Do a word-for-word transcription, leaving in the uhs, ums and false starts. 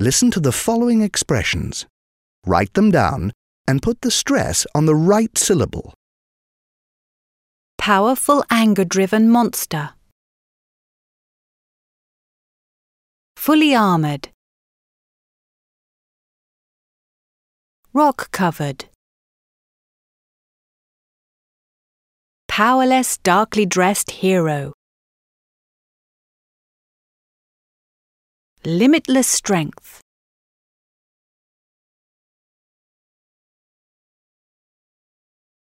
Listen to the following expressions. Write them down and put the stress on the right syllable. Powerful anger-driven monster. Fully armoured. Rock-covered. Powerless, darkly dressed hero. Limitless strength.